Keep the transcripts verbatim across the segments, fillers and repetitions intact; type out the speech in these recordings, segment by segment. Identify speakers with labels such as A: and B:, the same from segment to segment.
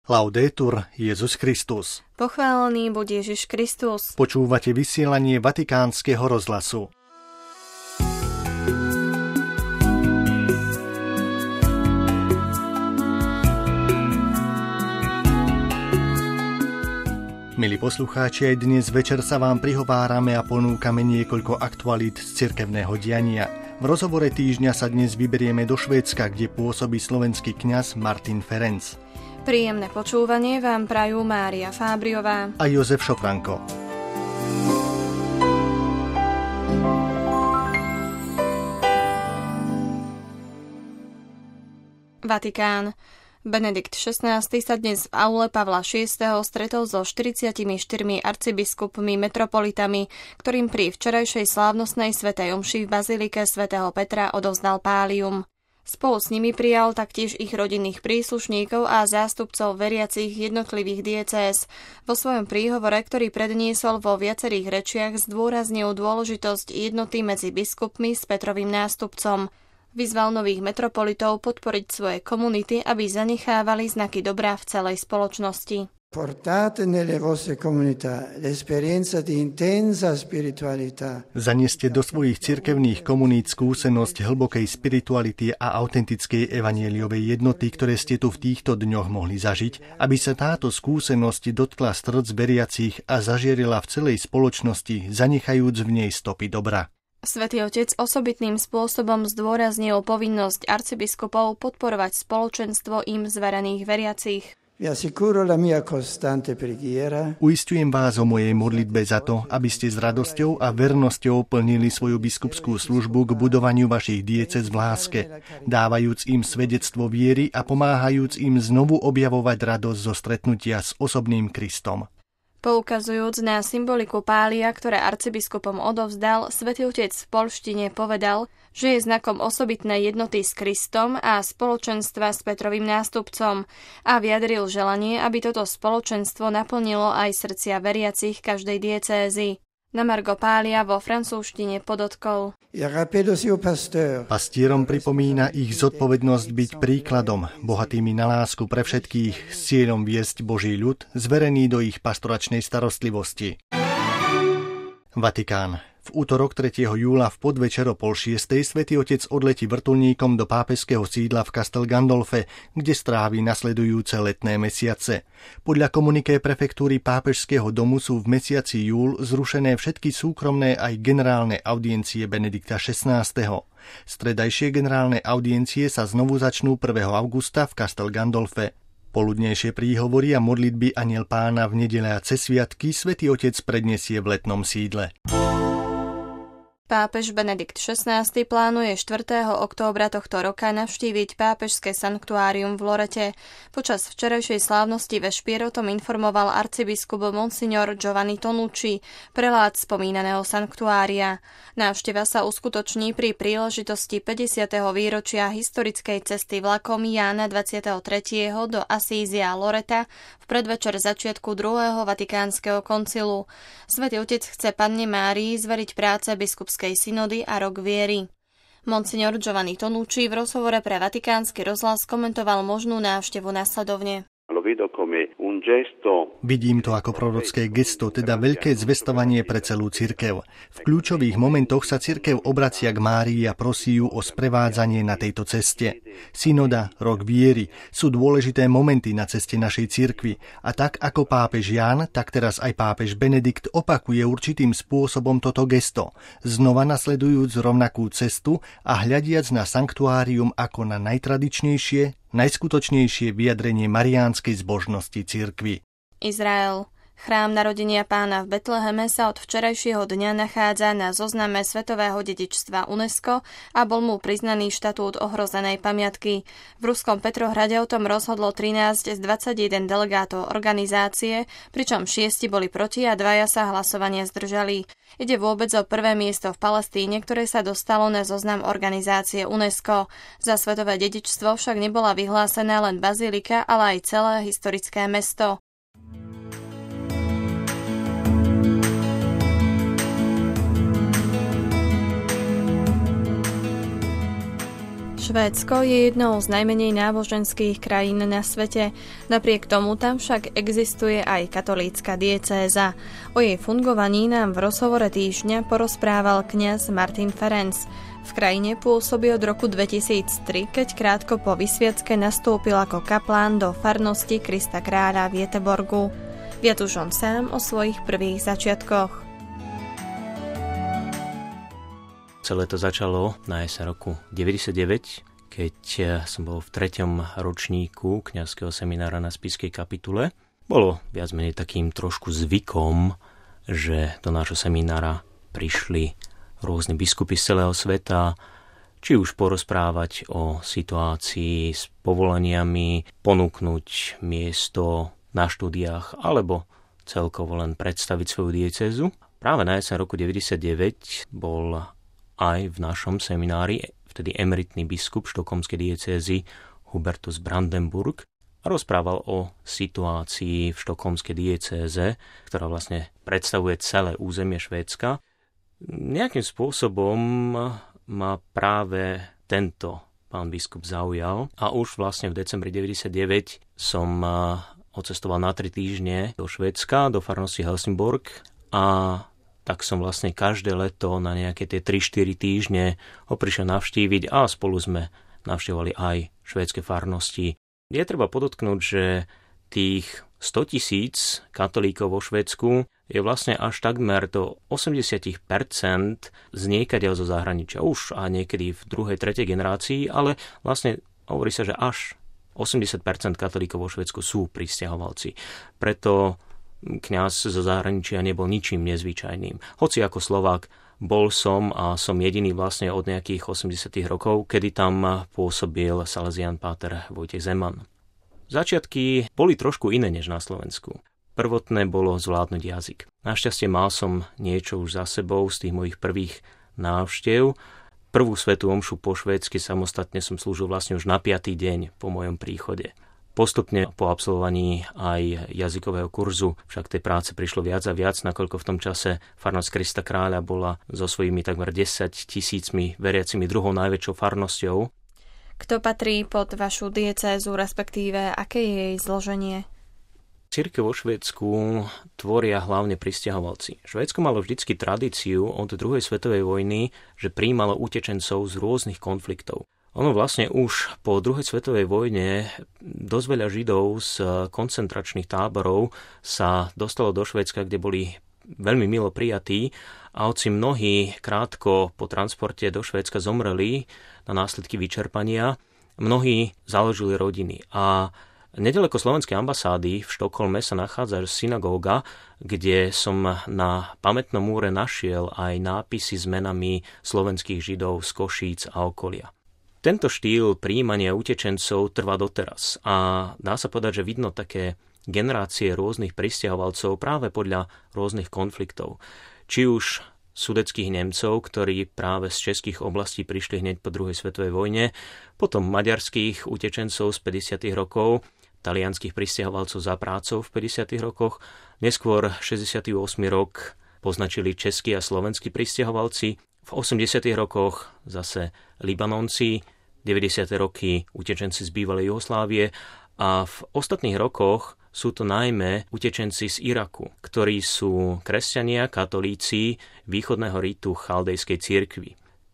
A: Laudetur Jesus Christus.
B: Pochválený buď Ježiš Kristus.
A: Počúvate vysielanie Vatikánskeho rozhlasu. Milí poslucháči, aj dnes večer sa vám prihovárame a ponúkame niekoľko aktualít z cirkevného diania. V rozhovore týždňa sa dnes vyberieme do Švédska, kde pôsobí slovenský kňaz Martin Ferenc.
B: Príjemné počúvanie vám prajú Mária Fábriová
A: a Jozef Šofranko.
B: Vatikán. Benedikt šestnásty sa dnes v aule Pavla šiesteho stretol so štyridsiatimi arcibiskupmi metropolitami, ktorým pri včerajšej slávnostnej svätej omši v bazilike svätého Petra odovzdal pálium. Spolu s nimi prijal taktiež ich rodinných príslušníkov a zástupcov veriacich jednotlivých diecéz. Vo svojom príhovore, ktorý predniesol vo viacerých rečiach, zdôraznil dôležitosť jednoty medzi biskupmi s Petrovým nástupcom. Vyzval nových metropolitov podporiť svoje komunity, aby zanechávali znaky dobrá v celej spoločnosti.
C: Portate nelle vostre comunità l'esperienza di intensa spiritualità.
A: Zanieste do svojich cirkevných komunít skúsenosť hlbokej spirituality a autentickej evanjeliovej jednoty, ktoré ste tu v týchto dňoch mohli zažiť, aby sa táto skúsenosť dotkla srdc veriacich a zažierila v celej spoločnosti, zanechajúc v nej stopy dobra.
B: Svätý Otec osobitným spôsobom zdôraznil povinnosť arcibiskupov podporovať spoločenstvo im zverených veriacich.
A: Uisťujem vás o mojej modlitbe za to, aby ste s radosťou a vernosťou plnili svoju biskupskú službu k budovaniu vašich diecéz v láske, dávajúc im svedectvo viery a pomáhajúc im znovu objavovať radosť zo stretnutia s osobným Kristom.
B: Poukazujúc na symboliku pália, ktoré arcibiskupom odovzdal, Svätý Otec v poľštine povedal, že je znakom osobitnej jednoty s Kristom a spoločenstva s Petrovým nástupcom a vyjadril želanie, aby toto spoločenstvo naplnilo aj srdcia veriacich každej diecézy. Na margo pália vo francúzštine podotkol:
A: Pastierom pripomína ich zodpovednosť byť príkladom, bohatými na lásku pre všetkých, s cieľom viesť Boží ľud, zverený do ich pastoračnej starostlivosti. Vatikán. V útorok tretieho júla v podvečer o pol šiestej Svätý Otec odletí vrtuľníkom do pápežského sídla v Castel Gandolfe, kde strávi nasledujúce letné mesiace. Podľa komuniké prefektúry pápežského domu sú v mesiaci júl zrušené všetky súkromné aj generálne audiencie Benedikta šestnásteho. Stredajšie generálne audiencie sa znovu začnú prvého augusta v Castel Gandolfe. Poludnejšie príhovory a modlitby Anjel Pána v nedeľa a cez sviatky Svätý Otec predniesie v letnom sídle.
B: Pápež Benedikt šestnásty plánuje štvrtého októbra tohto roka navštíviť pápežské sanktuárium v Lorete. Počas včerajšej slávnosti ve Špier o tom informoval arcibiskup Monsignor Giovanni Tonucci, prelát spomínaného sanktuária. Návšteva sa uskutoční pri príležitosti päťdesiateho výročia historickej cesty vlakom Jána dvadsiateho tretieho do Asízia Loreta v predvečer začiatku druhého vatikánskeho koncilu. Svätý Otec chce Panne Márii zveriť práce biskupskej synody a rok viery. Monsignor Giovanni Tonucci v rozhovore pre Vatikánsky rozhlas komentoval možnú návštevu nasledovne.
A: Vidím to ako prorocké gesto, teda veľké zvestovanie pre celú cirkev. V kľúčových momentoch sa cirkev obracia k Márii a prosí ju o sprevádzanie na tejto ceste. Synoda, rok viery sú dôležité momenty na ceste našej cirkvi a tak ako pápež Ján, tak teraz aj pápež Benedikt opakuje určitým spôsobom toto gesto, znova nasledujúc rovnakú cestu a hľadiac na sanktuárium ako na najtradičnejšie, najskutočnejšie vyjadrenie mariánskej zbožnosti cirkvi.
B: Izrael. Chrám narodenia Pána v Betleheme sa od včerajšieho dňa nachádza na zozname svetového dedičstva UNESCO a bol mu priznaný štatút ohrozenej pamiatky. V ruskom Petrohrade o tom rozhodlo trinásť z dvadsaťjeden delegátov organizácie, pričom šiesti boli proti a dvaja sa hlasovania zdržali. Ide vôbec o prvé miesto v Palestíne, ktoré sa dostalo na zoznam organizácie UNESCO. Za svetové dedičstvo však nebola vyhlásená len bazilika, ale aj celé historické mesto. Švédsko je jednou z najmenej náboženských krajín na svete. Napriek tomu tam však existuje aj katolícka diecéza. O jej fungovaní nám v rozhovore týždňa porozprával kňaz Martin Ferenc. V krajine pôsobí od roku dvetisíctri, keď krátko po vysviacke nastúpil ako kaplán do farnosti Krista kráľa v Göteborgu. Viac už on sám o svojich prvých začiatkoch.
D: Celé to začalo na jeseň roku deväťdesiatdeväť, keď som bol v treťom ročníku kňazského seminára na spišskej kapitule. Bolo viac menej takým trošku zvykom, že do nášho seminára prišli rôzne biskupy z celého sveta, či už porozprávať o situácii s povolaniami, ponúknuť miesto na štúdiách, alebo celkovo len predstaviť svoju diecézu. Práve na jeseň roku deväťdesiatdeväť bol aj v našom seminári vtedy emeritný biskup štokholmskej diecézy Hubertus Brandenburg a rozprával o situácii v štokholmskej diecéze, ktorá vlastne predstavuje celé územie Švédska. Nejakým spôsobom ma práve tento pán biskup zaujal a už vlastne v decembri deväťdesiatdeväť som odcestoval na tri týždne do Švédska, do farnosti Helsingborg a tak som vlastne každé leto na nejaké tie tri štyri týždne ho prišiel navštíviť a spolu sme navštívovali aj švédske farnosti. Je treba podotknúť, že tých stotisíc katolíkov vo Švédsku je vlastne až takmer do osemdesiat percent z niekadeľ zo zahraničia. Už a niekedy v druhej, tretej generácii, ale vlastne hovorí sa, že až osemdesiat percent katolíkov vo Švédsku sú prisťahovalci. Preto kňaz zo zahraničia nebol ničím nezvyčajným. Hoci ako Slovák bol som a som jediný vlastne od nejakých osemdesiatych rokov, kedy tam pôsobil Salesián páter Vojtech Zeman. Začiatky boli trošku iné než na Slovensku. Prvotné bolo zvládnuť jazyk. Našťastie mal som niečo už za sebou z tých mojich prvých návštev. Prvú svätú omšu po švédsky samostatne som slúžil vlastne už na piatý deň po mojom príchode. Postupne po absolvovaní aj jazykového kurzu však tej práce prišlo viac a viac, nakoľko v tom čase farnosť Krista kráľa bola so svojimi takmer desať tisícmi veriacimi druhou najväčšou farnosťou.
B: Kto patrí pod vašu diecézu, respektíve aké je jej zloženie?
D: Cirkev vo Švédsku tvoria hlavne prisťahovalci. Švédsko malo vždycky tradíciu od druhej svetovej vojny, že prijímalo utečencov z rôznych konfliktov. Ono vlastne už po druhej svetovej vojne dosť veľa Židov z koncentračných táborov sa dostalo do Švédska, kde boli veľmi milo prijatí a hoci mnohí krátko po transporte do Švédska zomreli na následky vyčerpania, mnohí založili rodiny. A nedaleko slovenskej ambasády v Štokholme sa nachádza synagóga, kde som na pamätnom múre našiel aj nápisy s menami slovenských Židov z Košíc a okolia. Tento štýl prijímania utečencov trvá doteraz a dá sa povedať, že vidno také generácie rôznych prisťahovalcov práve podľa rôznych konfliktov. Či už sudeckých Nemcov, ktorí práve z českých oblastí prišli hneď po druhej svetovej vojne, potom maďarských utečencov z päťdesiatych rokov, talianskych prisťahovalcov za prácou v päťdesiatych rokoch, neskôr šesťdesiaty ôsmy rok poznačili českí a slovenskí prisťahovalci, v osemdesiatych rokoch zase Libanonci, deväťdesiate roky utečenci z bývalej Juhoslávie a v ostatných rokoch sú to najmä utečenci z Iraku, ktorí sú kresťania, katolíci východného ritu chaldejskej cirkvi.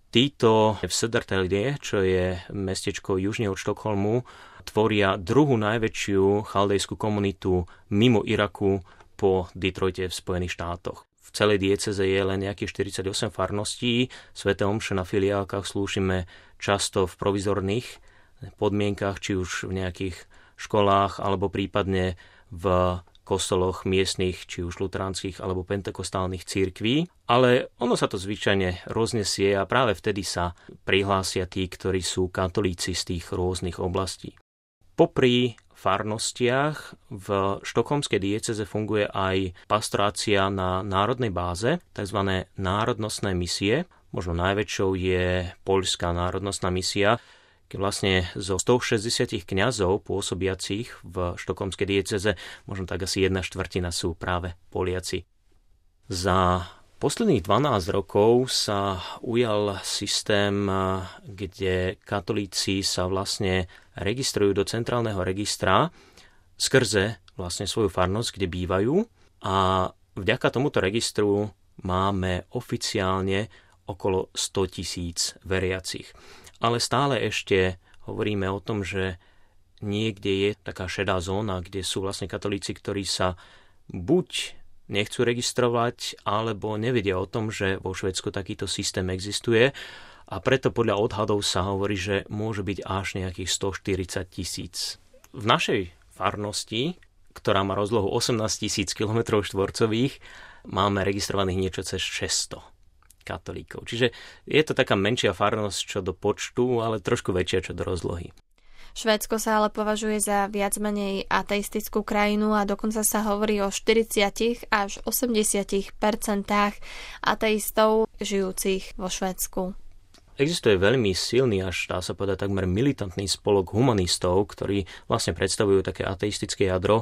D: Títo v Södertälje, čo je mestečko južne od Štokholmu, tvoria druhú najväčšiu chaldejskú komunitu mimo Iraku po Detroite v Spojených štátoch. V celej dieceze je len nejakých štyridsaťosem farností. Sväté omše na filiálkach slúžime často v provizorných podmienkach, či už v nejakých školách, alebo prípadne v kostoloch miestnych, či už luteránskych alebo pentekostálnych cirkví. Ale ono sa to zvyčajne roznesie a práve vtedy sa prihlásia tí, ktorí sú katolíci z tých rôznych oblastí. Popri farnostiach v štokholmskej dieceze funguje aj pastorácia na národnej báze, tzv. Národnostné misie. Možno najväčšou je poľská národnostná misia, keď vlastne zo stošesťdesiat kňazov pôsobiacich v štokholmskej dieceze, možno tak asi jedna štvrtina sú práve Poliaci. Za Posledných dvanásť rokov sa ujal systém, kde katolíci sa vlastne registrujú do centrálneho registra skrze vlastne svoju farnosť, kde bývajú, a vďaka tomuto registru máme oficiálne okolo sto tisíc veriacich. Ale stále ešte hovoríme o tom, že niekde je taká šedá zóna, kde sú vlastne katolíci, ktorí sa buď nechcú registrovať, alebo nevedia o tom, že vo Švédsku takýto systém existuje, a preto podľa odhadov sa hovorí, že môže byť až nejakých stoštyridsať tisíc. V našej farnosti, ktorá má rozlohu osemnásť tisíc kilometrov štvorcových, máme registrovaných niečo cez šesťsto katolíkov. Čiže je to taká menšia farnosť čo do počtu, ale trošku väčšia čo do rozlohy.
B: Švédsko sa ale považuje za viac menej ateistickú krajinu a dokonca sa hovorí o štyridsať až osemdesiat percentách ateistov žijúcich vo Švédsku.
D: Existuje veľmi silný, až dá sa povedať takmer militantný spolok humanistov, ktorí vlastne predstavujú také ateistické jadro.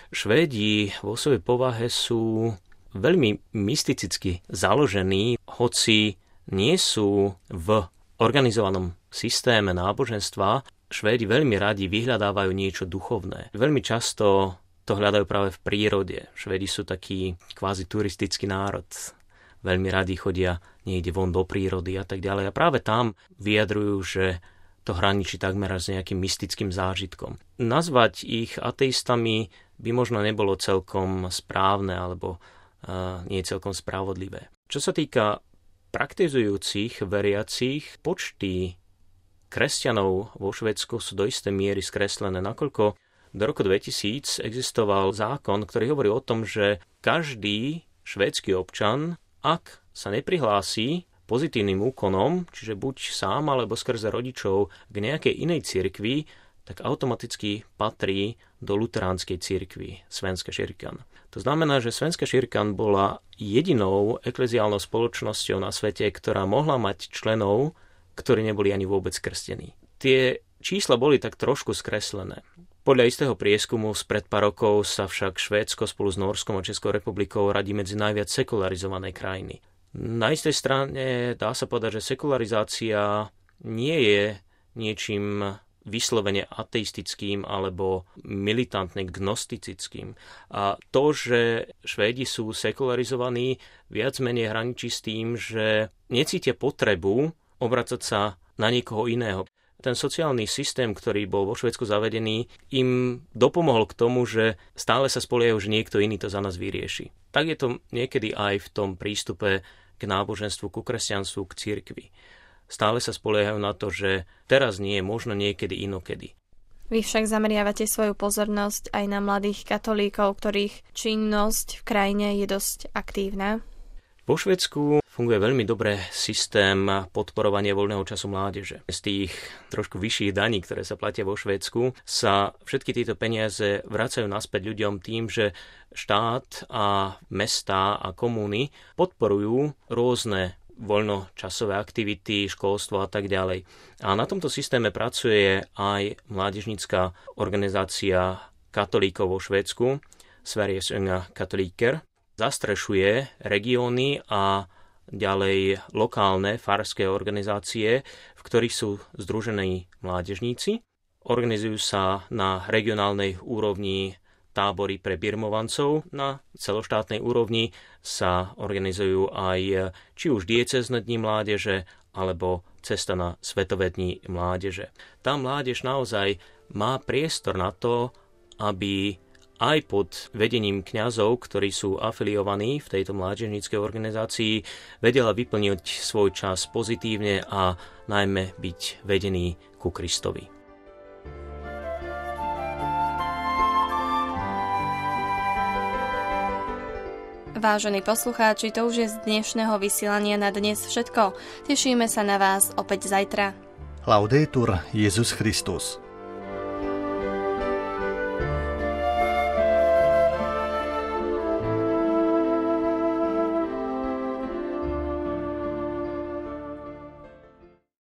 D: Švédi vo svojej povahe sú veľmi mysticky založení, hoci nie sú v organizovanom systéme náboženstva. Švédi veľmi radi vyhľadávajú niečo duchovné. Veľmi často to hľadajú práve v prírode. Švédi sú taký kvázi turistický národ. Veľmi radi chodia niekde von do prírody a tak ďalej. A práve tam vyjadrujú, že to hraničí takmer s nejakým mystickým zážitkom. Nazvať ich ateistami by možno nebolo celkom správne alebo uh, nie celkom spravodlivé. Čo sa týka praktizujúcich veriacich, počty kresťanov vo Švédsku sú do istej miery skreslené, nakoľko do roku dvetisíc existoval zákon, ktorý hovorí o tom, že každý švédsky občan, ak sa neprihlási pozitívnym úkonom, čiže buď sám alebo skrze rodičov k nejakej inej cirkvi, tak automaticky patrí do luteránskej cirkvi, Svenska kyrkan. To znamená, že Svenska kyrkan bola jedinou ekleziálnou spoločnosťou na svete, ktorá mohla mať členov, ktorí neboli ani vôbec krstení. Tie čísla boli tak trošku skreslené. Podľa istého prieskumu spred pár rokov sa však Švédsko spolu s Nórskom a Českou republikou radí medzi najviac sekularizované krajiny. Na istej strane dá sa povedať, že sekularizácia nie je niečím vyslovene ateistickým alebo militantne gnostickým. A to, že Švédi sú sekularizovaní, viac menej hraničí s tým, že necítia potrebu obracať sa na niekoho iného. Ten sociálny systém, ktorý bol vo Švédsku zavedený, im dopomohol k tomu, že stále sa spoliehajú, že niekto iný to za nás vyrieši. Tak je to niekedy aj v tom prístupe k náboženstvu, ku kresťanstvu, k cirkvi. Stále sa spoliehajú na to, že teraz nie je, možno niekedy inokedy.
B: Vy však zameriavate svoju pozornosť aj na mladých katolíkov, ktorých činnosť v krajine je dosť aktívna.
D: Vo Švédsku funguje veľmi dobre systém podporovania voľného času mládeže. Z tých trošku vyšších daní, ktoré sa platia vo Švédsku, sa všetky tieto peniaze vracajú naspäť ľuďom tým, že štát a mestá a komúny podporujú rôzne voľnočasové aktivity, školstvo a tak ďalej. A na tomto systéme pracuje aj mládežnícka organizácia katolíkov vo Švédsku, Sveriges unga katoliker. Zastrešuje regióny a ďalej lokálne farské organizácie, v ktorých sú združení mládežníci. Organizujú sa na regionálnej úrovni tábory pre birmovancov, na celoštátnej úrovni sa organizujú aj či už diecézne dni mládeže, alebo cesta na Svetové dni mládeže. Tá mládež naozaj má priestor na to, aby aj pod vedením kňazov, ktorí sú afiliovaní v tejto mládežníckej organizácii, vedela vyplniť svoj čas pozitívne a najmä byť vedený ku Kristovi.
B: Vážení poslucháči, to už je z dnešného vysielania na dnes všetko. Tešíme sa na vás opäť zajtra.
A: Laudetur Jesus Christus.